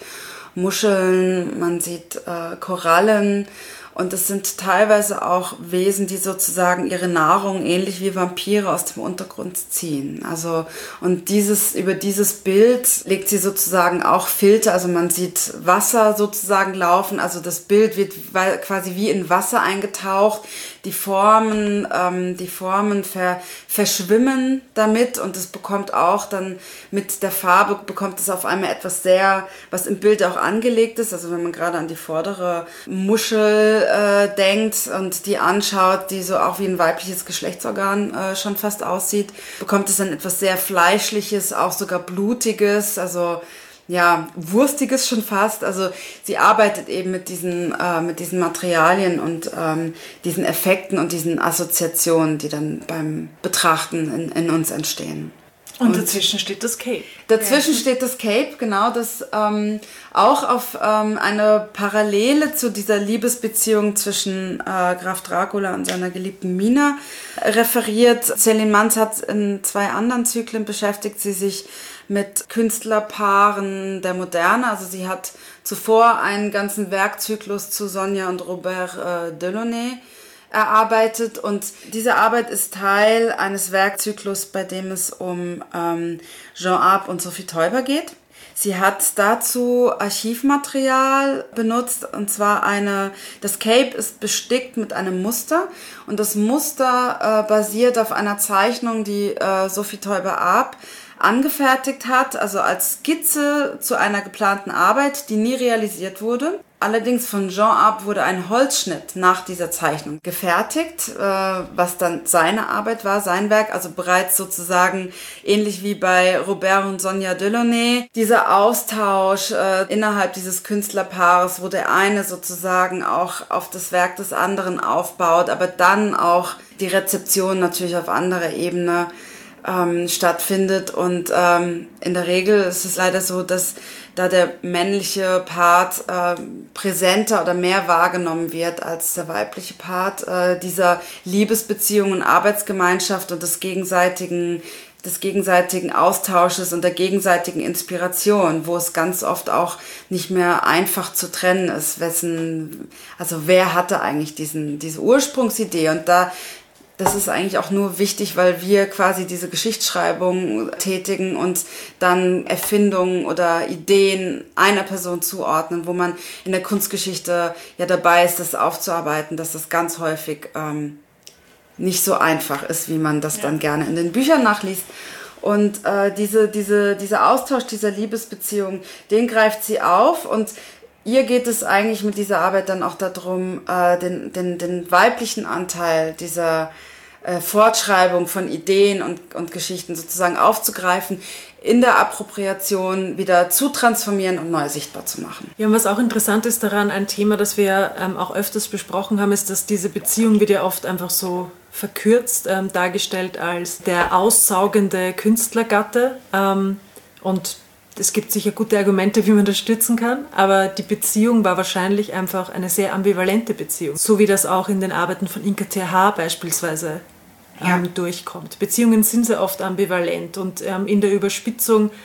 Speaker 2: Muscheln, man sieht äh, Korallen. Und es sind teilweise auch Wesen, die sozusagen ihre Nahrung ähnlich wie Vampire aus dem Untergrund ziehen. Also, und dieses, über dieses Bild legt sie sozusagen auch Filter. Also man sieht Wasser sozusagen laufen. Also das Bild wird quasi wie in Wasser eingetaucht. Die Formen, ähm, die Formen ver, verschwimmen damit und es bekommt auch dann mit der Farbe bekommt es auf einmal etwas sehr, was im Bild auch angelegt ist. Also wenn man gerade an die vordere Muschel äh, denkt und die anschaut, die so auch wie ein weibliches Geschlechtsorgan äh, schon fast aussieht, bekommt es dann etwas sehr Fleischliches, auch sogar Blutiges, also ja, Wurstiges schon fast. Also sie arbeitet eben mit diesen, äh, mit diesen Materialien und ähm, diesen Effekten und diesen Assoziationen, die dann beim Betrachten in, in uns entstehen.
Speaker 1: Und, und dazwischen steht das Cape.
Speaker 2: Dazwischen ja. steht das Cape, genau, das ähm, auch auf ähm, eine Parallele zu dieser Liebesbeziehung zwischen äh, Graf Dracula und seiner geliebten Mina referiert. Céline Manz hat in zwei anderen Zyklen beschäftigt sie sich mit Künstlerpaaren der Moderne. Also sie hat zuvor einen ganzen Werkzyklus zu Sonia und Robert äh, Delaunay erarbeitet und diese Arbeit ist Teil eines Werkzyklus, bei dem es um ähm, Jean Arp und Sophie Teuber geht. Sie hat dazu Archivmaterial benutzt und zwar eine, das Cape ist bestickt mit einem Muster und das Muster äh, basiert auf einer Zeichnung, die äh, Sophie Teuber-Arp angefertigt hat, also als Skizze zu einer geplanten Arbeit, die nie realisiert wurde. Allerdings von Jean Arp wurde ein Holzschnitt nach dieser Zeichnung gefertigt, äh, was dann seine Arbeit war, sein Werk, also bereits sozusagen ähnlich wie bei Robert und Sonia Delaunay. Dieser Austausch äh, innerhalb dieses Künstlerpaares, wo der eine sozusagen auch auf das Werk des anderen aufbaut, aber dann auch die Rezeption natürlich auf anderer Ebene ähm, stattfindet. Und ähm, in der Regel ist es leider so, dass da der männliche Part äh, präsenter oder mehr wahrgenommen wird als der weibliche Part äh, dieser Liebesbeziehung und Arbeitsgemeinschaft und des gegenseitigen, des gegenseitigen Austausches und der gegenseitigen Inspiration, wo es ganz oft auch nicht mehr einfach zu trennen ist, wessen, also wer hatte eigentlich diesen, diese Ursprungsidee. Und da das ist eigentlich auch nur wichtig, weil wir quasi diese Geschichtsschreibung tätigen und dann Erfindungen oder Ideen einer Person zuordnen, wo man in der Kunstgeschichte ja dabei ist, das aufzuarbeiten, dass das ganz häufig ähm, nicht so einfach ist, wie man das ja. dann gerne in den Büchern nachliest. Und äh, diese, diese, dieser Austausch dieser Liebesbeziehung, den greift sie auf und ihr geht es eigentlich mit dieser Arbeit dann auch darum, äh, den, den, den weiblichen Anteil dieser äh, Fortschreibung von Ideen und, und Geschichten sozusagen aufzugreifen, in der Appropriation wieder zu transformieren und neu sichtbar zu machen.
Speaker 1: Ja, und was auch interessant ist daran, ein Thema, das wir ähm, auch öfters besprochen haben, ist, dass diese Beziehung wird ja oft einfach so verkürzt ähm, dargestellt als der aussaugende Künstlergatte ähm, und es gibt sicher gute Argumente, wie man das stützen kann, aber die Beziehung war wahrscheinlich einfach eine sehr ambivalente Beziehung, so wie das auch in den Arbeiten von Inka T H beispielsweise ähm, ja. durchkommt. Beziehungen sind sehr oft ambivalent und ähm, in der Überspitzung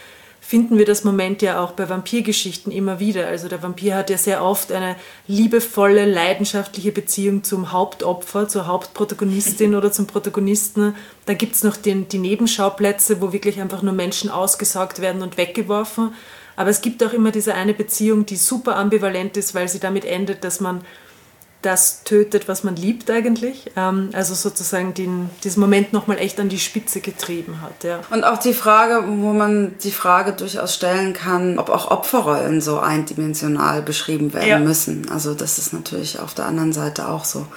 Speaker 1: finden wir das Moment ja auch bei Vampirgeschichten immer wieder. Also der Vampir hat ja sehr oft eine liebevolle, leidenschaftliche Beziehung zum Hauptopfer, zur Hauptprotagonistin oder zum Protagonisten. Da gibt es noch den, die Nebenschauplätze, wo wirklich einfach nur Menschen ausgesaugt werden und weggeworfen. Aber es gibt auch immer diese eine Beziehung, die super ambivalent ist, weil sie damit endet, dass man das tötet, was man liebt eigentlich. Also sozusagen den, diesen Moment nochmal echt an die Spitze getrieben hat. Ja.
Speaker 2: Und auch die Frage, wo man die Frage durchaus stellen kann, ob auch Opferrollen so eindimensional beschrieben werden ja. müssen. Also das ist natürlich auf der anderen Seite auch so.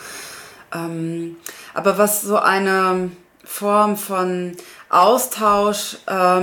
Speaker 2: Aber was so eine Form von Austausch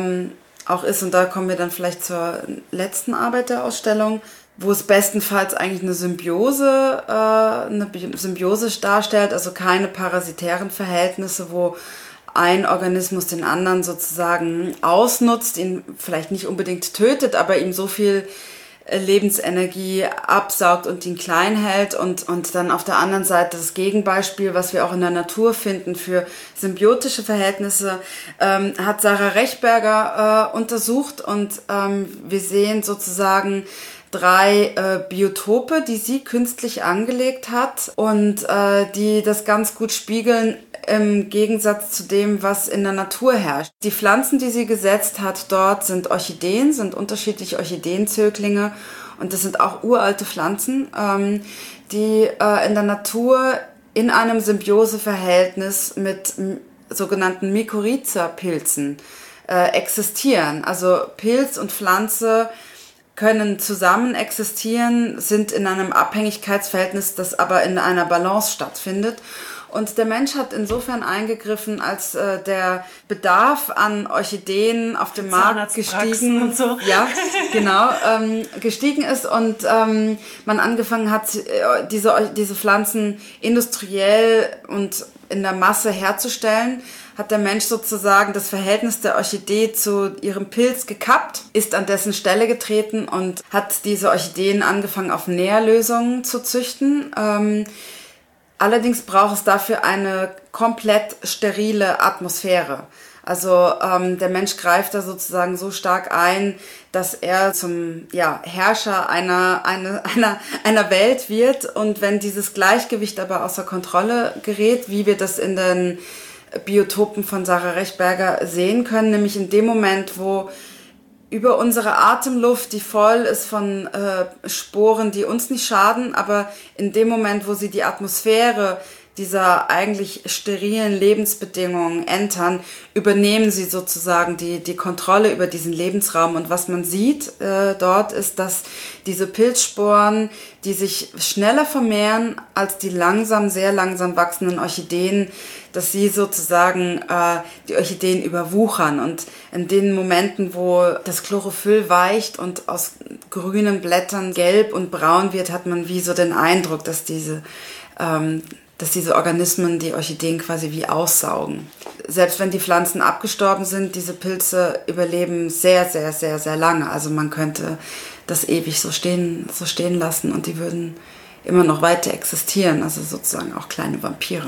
Speaker 2: auch ist, und da kommen wir dann vielleicht zur letzten Arbeit der Ausstellung, wo es bestenfalls eigentlich eine Symbiose, äh, eine Symbiose darstellt, also keine parasitären Verhältnisse, wo ein Organismus den anderen sozusagen ausnutzt, ihn vielleicht nicht unbedingt tötet, aber ihm so viel Lebensenergie absaugt und ihn klein hält, und, und dann auf der anderen Seite das Gegenbeispiel, was wir auch in der Natur finden für symbiotische Verhältnisse, ähm, hat Sarah Rechberger äh, untersucht, und ähm, wir sehen sozusagen drei äh, Biotope, die sie künstlich angelegt hat und äh, die das ganz gut spiegeln im Gegensatz zu dem, was in der Natur herrscht. Die Pflanzen, die sie gesetzt hat dort, sind Orchideen, sind unterschiedliche Orchideenzöglinge, und das sind auch uralte Pflanzen, ähm, die äh, in der Natur in einem Symbioseverhältnis mit m- sogenannten Mykorrhiza-Pilzen äh, existieren. Also Pilz und Pflanze können zusammen existieren, sind in einem Abhängigkeitsverhältnis, das aber in einer Balance stattfindet. Und der Mensch hat insofern eingegriffen, als äh, der Bedarf an Orchideen auf dem Markt gestiegen,
Speaker 1: und so.
Speaker 2: ja, genau, ähm, gestiegen ist, und ähm, man angefangen hat, diese, diese Pflanzen industriell und in der Masse herzustellen, hat der Mensch sozusagen das Verhältnis der Orchidee zu ihrem Pilz gekappt, ist an dessen Stelle getreten und hat diese Orchideen angefangen, auf Nährlösungen zu züchten. Ähm, allerdings braucht es dafür eine komplett sterile Atmosphäre. Also ähm, der Mensch greift da sozusagen so stark ein, dass er zum ja, Herrscher einer, einer, einer, einer Welt wird. Und wenn dieses Gleichgewicht aber außer Kontrolle gerät, wie wir das in den Biotopen von Sarah Rechberger sehen können, nämlich in dem Moment, wo über unsere Atemluft, die voll ist von äh, Sporen, die uns nicht schaden, aber in dem Moment, wo sie die Atmosphäre dieser eigentlich sterilen Lebensbedingungen entern, übernehmen sie sozusagen die, die Kontrolle über diesen Lebensraum. Und was man sieht äh, dort ist, dass diese Pilzsporen, die sich schneller vermehren als die langsam, sehr langsam wachsenden Orchideen, dass sie sozusagen äh, die Orchideen überwuchern. Und in den Momenten, wo das Chlorophyll weicht und aus grünen Blättern gelb und braun wird, hat man wie so den Eindruck, dass diese ähm, dass diese Organismen die Orchideen quasi wie aussaugen. Selbst wenn die Pflanzen abgestorben sind, diese Pilze überleben sehr, sehr, sehr, sehr lange. Also man könnte das ewig so stehen, so stehen lassen, und die würden immer noch weiter existieren. Also sozusagen auch kleine Vampire.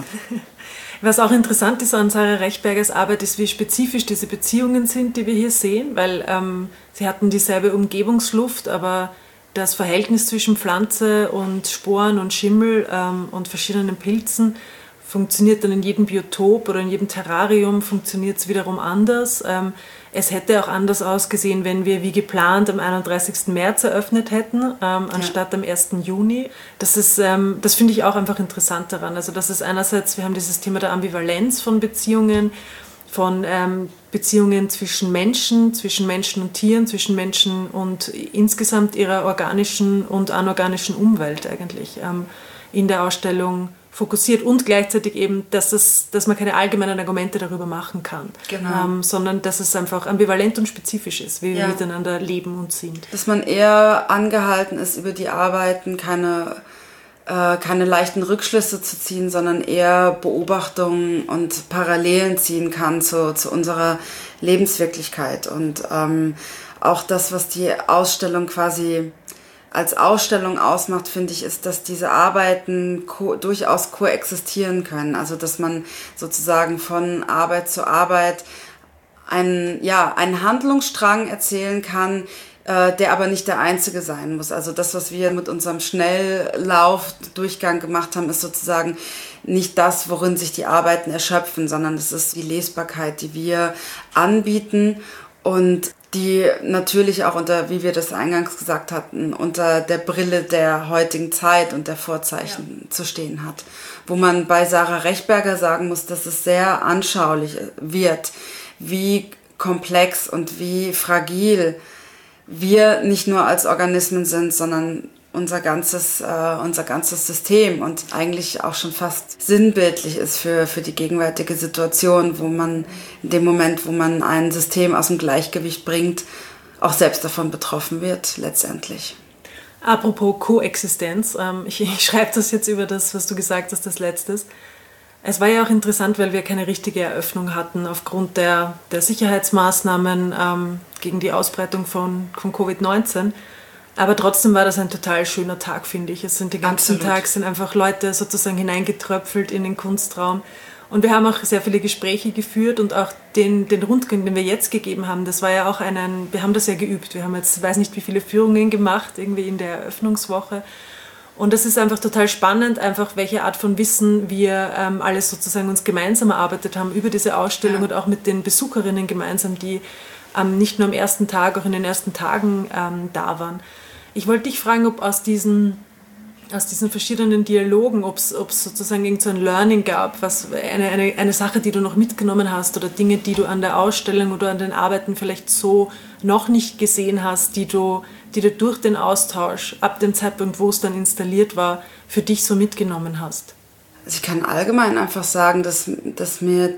Speaker 1: Was auch interessant ist an Sarah Rechbergers Arbeit, ist, wie spezifisch diese Beziehungen sind, die wir hier sehen, weil ähm, sie hatten dieselbe Umgebungsluft, aber das Verhältnis zwischen Pflanze und Sporen und Schimmel ähm, und verschiedenen Pilzen funktioniert dann in jedem Biotop oder in jedem Terrarium, funktioniert es wiederum anders. Ähm, es hätte auch anders ausgesehen, wenn wir wie geplant am einunddreißigsten März eröffnet hätten, ähm, anstatt ja. am ersten Juni. Das ist, ähm, das finde ich auch einfach interessant daran. Also das ist einerseits, wir haben dieses Thema der Ambivalenz von Beziehungen, von ähm, Beziehungen zwischen Menschen, zwischen Menschen und Tieren, zwischen Menschen und insgesamt ihrer organischen und anorganischen Umwelt eigentlich ähm, in der Ausstellung fokussiert, und gleichzeitig eben, dass, es, dass man keine allgemeinen Argumente darüber machen kann,
Speaker 2: genau.
Speaker 1: ähm, sondern dass es einfach ambivalent und spezifisch ist, wie
Speaker 2: ja.
Speaker 1: wir miteinander leben und sind.
Speaker 2: Dass man eher angehalten ist, über die Arbeiten keine, äh, keine leichten Rückschlüsse zu ziehen, sondern eher Beobachtungen und Parallelen ziehen kann zu, zu unserer Lebenswirklichkeit. Und ähm, auch das, was die Ausstellung quasi als Ausstellung ausmacht, finde ich, ist, dass diese Arbeiten ko- durchaus koexistieren können. Also dass man sozusagen von Arbeit zu Arbeit einen, ja, einen Handlungsstrang erzählen kann, äh, der aber nicht der einzige sein muss. Also das, was wir mit unserem Schnelllauf-Durchgang gemacht haben, ist sozusagen nicht das, worin sich die Arbeiten erschöpfen, sondern es ist die Lesbarkeit, die wir anbieten und die natürlich auch unter, wie wir das eingangs gesagt hatten, unter der Brille der heutigen Zeit und der Vorzeichen ja. zu stehen hat. Wo man bei Sarah Rechberger sagen muss, dass es sehr anschaulich wird, wie komplex und wie fragil wir nicht nur als Organismen sind, sondern unser ganzes, äh, unser ganzes System und eigentlich auch schon fast sinnbildlich ist für, für die gegenwärtige Situation, wo man in dem Moment, wo man ein System aus dem Gleichgewicht bringt, auch selbst davon betroffen wird, letztendlich.
Speaker 1: Apropos Koexistenz, ähm, ich, ich schreibe das jetzt über das, was du gesagt hast, das Letztes. Es war ja auch interessant, weil wir keine richtige Eröffnung hatten aufgrund der, der Sicherheitsmaßnahmen ähm, gegen die Ausbreitung von, von Covid neunzehn. Aber trotzdem war das ein total schöner Tag, finde ich. Es sind den ganzen Absolut. Tag sind einfach Leute sozusagen hineingetröpfelt in den Kunstraum. Und wir haben auch sehr viele Gespräche geführt und auch den, den Rundgang, den wir jetzt gegeben haben, das war ja auch einen, wir haben das ja geübt. Wir haben jetzt, weiß nicht wie viele Führungen gemacht, irgendwie in der Eröffnungswoche. Und das ist einfach total spannend, einfach welche Art von Wissen wir ähm, alles sozusagen uns gemeinsam erarbeitet haben über diese Ausstellung ja. und auch mit den Besucherinnen gemeinsam, die ähm, nicht nur am ersten Tag, auch in den ersten Tagen ähm, da waren. Ich wollte dich fragen, ob aus diesen, aus diesen verschiedenen Dialogen, ob es sozusagen irgend so ein Learning gab, was eine, eine, eine Sache, die du noch mitgenommen hast oder Dinge, die du an der Ausstellung oder an den Arbeiten vielleicht so noch nicht gesehen hast, die du, die du durch den Austausch ab dem Zeitpunkt, wo es dann installiert war, für dich so mitgenommen hast.
Speaker 2: Also ich kann allgemein einfach sagen, dass, dass mir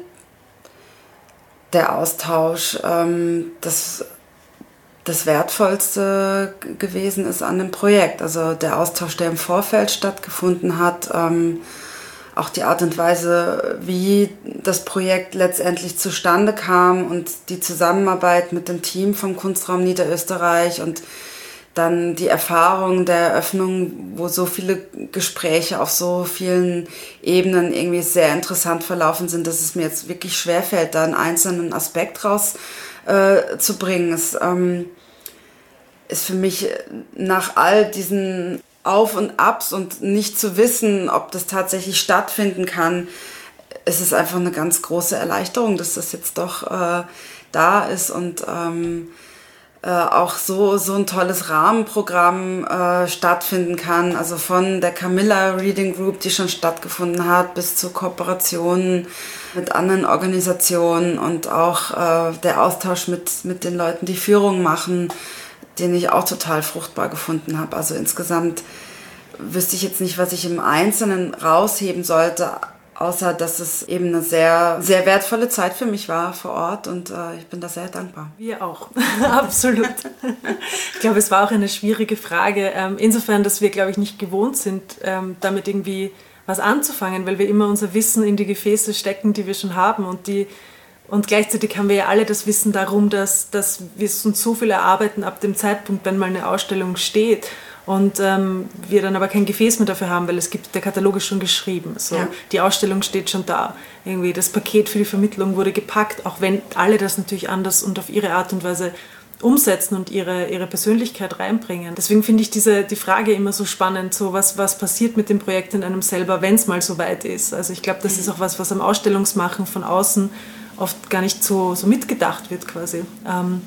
Speaker 2: der Austausch ähm, das das Wertvollste gewesen ist an dem Projekt. Also der Austausch, der im Vorfeld stattgefunden hat, ähm, auch die Art und Weise, wie das Projekt letztendlich zustande kam und die Zusammenarbeit mit dem Team vom Kunstraum Niederösterreich und dann die Erfahrung der Eröffnung, wo so viele Gespräche auf so vielen Ebenen irgendwie sehr interessant verlaufen sind, dass es mir jetzt wirklich schwerfällt, da einen einzelnen Aspekt raus äh, zu bringen. Es ähm, ist für mich nach all diesen Auf und Abs und nicht zu wissen, ob das tatsächlich stattfinden kann, ist es einfach eine ganz große Erleichterung, dass das jetzt doch äh, da ist und ähm, äh, auch so, so ein tolles Rahmenprogramm äh, stattfinden kann. Also von der Camilla Reading Group, die schon stattgefunden hat, bis zu Kooperationen mit anderen Organisationen und auch äh, der Austausch mit, mit den Leuten, die Führung machen, den ich auch total fruchtbar gefunden habe. Also insgesamt wüsste ich jetzt nicht, was ich im Einzelnen rausheben sollte, außer dass es eben eine sehr, sehr wertvolle Zeit für mich war vor Ort und äh, ich bin da sehr dankbar.
Speaker 1: Wir auch, absolut. Ich glaube, es war auch eine schwierige Frage, ähm, insofern, dass wir, glaube ich, nicht gewohnt sind, ähm, damit irgendwie was anzufangen, weil wir immer unser Wissen in die Gefäße stecken, die wir schon haben und die Und gleichzeitig haben wir ja alle das Wissen darum, dass, dass wir uns so viel erarbeiten ab dem Zeitpunkt, wenn mal eine Ausstellung steht und ähm, wir dann aber kein Gefäß mehr dafür haben, weil es gibt, der Katalog ist schon geschrieben. So. Ja. Die Ausstellung steht schon da. Irgendwie das Paket für die Vermittlung wurde gepackt, auch wenn alle das natürlich anders und auf ihre Art und Weise umsetzen und ihre, ihre Persönlichkeit reinbringen. Deswegen finde ich diese, die Frage immer so spannend, so was, was passiert mit dem Projekt in einem selber, wenn es mal so weit ist. Also ich glaube, das mhm. ist auch was, was am Ausstellungsmachen von außen oft gar nicht so, so mitgedacht wird quasi. Ähm,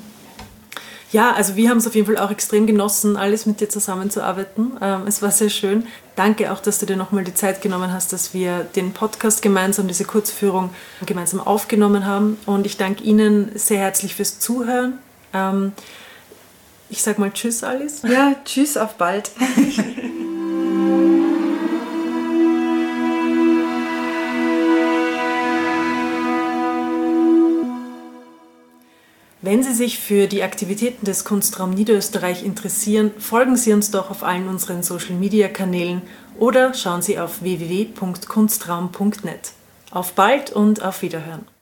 Speaker 1: ja, also wir haben es auf jeden Fall auch extrem genossen, alles mit dir zusammenzuarbeiten. Ähm, es war sehr schön. Danke auch, dass du dir nochmal die Zeit genommen hast, dass wir den Podcast gemeinsam, diese Kurzführung gemeinsam aufgenommen haben. Und ich danke Ihnen sehr herzlich fürs Zuhören. Ähm, ich sage mal Tschüss, Alice.
Speaker 2: Ja, tschüss, auf bald.
Speaker 1: Wenn Sie sich für die Aktivitäten des Kunstraum Niederösterreich interessieren, folgen Sie uns doch auf allen unseren Social-Media-Kanälen oder schauen Sie auf w w w punkt kunstraum punkt net. Auf bald und auf Wiederhören!